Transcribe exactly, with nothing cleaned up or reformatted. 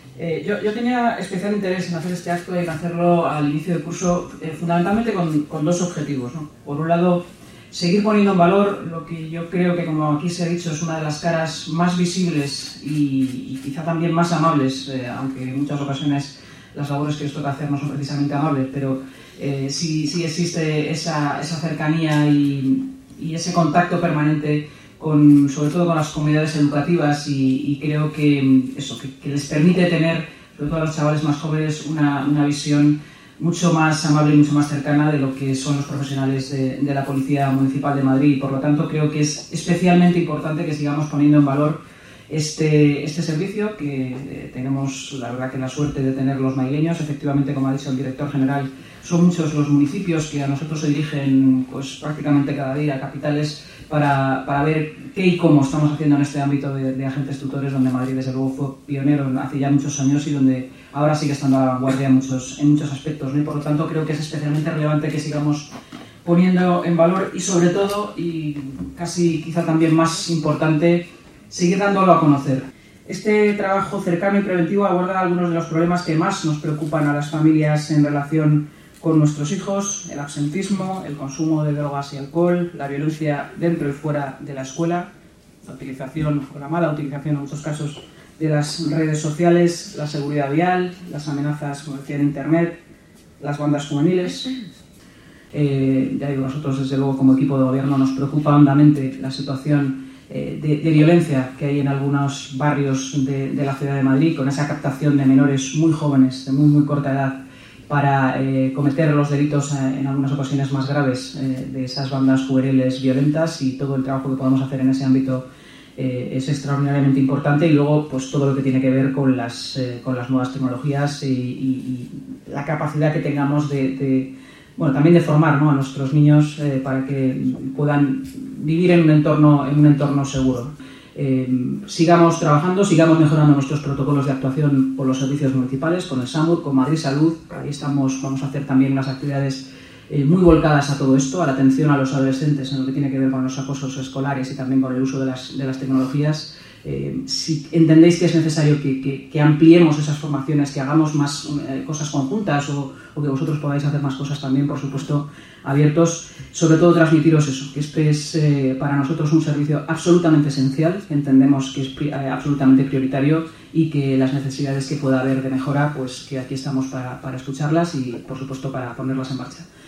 Eh, yo, yo tenía especial interés en hacer este acto y en hacerlo al inicio del curso, eh, fundamentalmente con, con dos objetivos, ¿no? Por un lado, seguir poniendo en valor lo que yo creo que, como aquí se ha dicho, es una de las caras más visibles y, y quizá también más amables, eh, aunque en muchas ocasiones las labores que les toca hacer no son precisamente amables, pero eh, sí, sí existe esa, esa cercanía y, y ese contacto permanente Con, sobre todo con las comunidades educativas y, y creo que eso, que, que les permite tener, sobre todo a los chavales más jóvenes, una, una visión mucho más amable y mucho más cercana de lo que son los profesionales de, de la Policía Municipal de Madrid. Y por lo tanto creo que es especialmente importante que sigamos poniendo en valor este, este servicio que eh, tenemos la verdad que la suerte de tener los madrileños. Efectivamente, como ha dicho el director general, son muchos los municipios que a nosotros se dirigen pues, prácticamente cada día a capitales Para, para ver qué y cómo estamos haciendo en este ámbito de, de agentes tutores, donde Madrid desde luego fue pionero hace ya muchos años y donde ahora sigue estando a la vanguardia en muchos, en muchos aspectos, ¿no? Y por lo tanto creo que es especialmente relevante que sigamos poniendo en valor y sobre todo, y casi quizá también más importante, seguir dándolo a conocer. Este trabajo cercano y preventivo aborda algunos de los problemas que más nos preocupan a las familias en relación con nuestros hijos: el absentismo, el consumo de drogas y alcohol, la violencia dentro y fuera de la escuela, la utilización o la mala utilización en muchos casos de las redes sociales, la seguridad vial, las amenazas, como decía, en Internet, las bandas juveniles. Eh, ya digo, nosotros desde luego como equipo de gobierno nos preocupa hondamente la situación eh, de, de violencia que hay en algunos barrios de, de la ciudad de Madrid, con esa captación de menores muy jóvenes, de muy muy corta edad, para eh, cometer los delitos eh, en algunas ocasiones más graves eh, de esas bandas juveniles violentas, y todo el trabajo que podemos hacer en ese ámbito eh, es extraordinariamente importante. Y luego pues todo lo que tiene que ver con las, eh, con las nuevas tecnologías y, y, y la capacidad que tengamos de, de bueno, también de formar, ¿no?, a nuestros niños eh, para que puedan vivir en un entorno, en un entorno seguro. Eh, sigamos trabajando, sigamos mejorando nuestros protocolos de actuación con los servicios municipales, con el SAMUR, con Madrid Salud. Ahí estamos, vamos a hacer también unas actividades eh, muy volcadas a todo esto, a la atención a los adolescentes en lo que tiene que ver con los acosos escolares y también con el uso de las, de las tecnologías. Eh, si entendéis que es necesario que, que, que ampliemos esas formaciones, que hagamos más eh, cosas conjuntas o, o que vosotros podáis hacer más cosas también, por supuesto, abiertos. Sobre todo transmitiros eso, que este es eh, para nosotros un servicio absolutamente esencial, que entendemos que es pri- eh, absolutamente prioritario, y que las necesidades que pueda haber de mejora, pues que aquí estamos para, para escucharlas y, por supuesto, para ponerlas en marcha.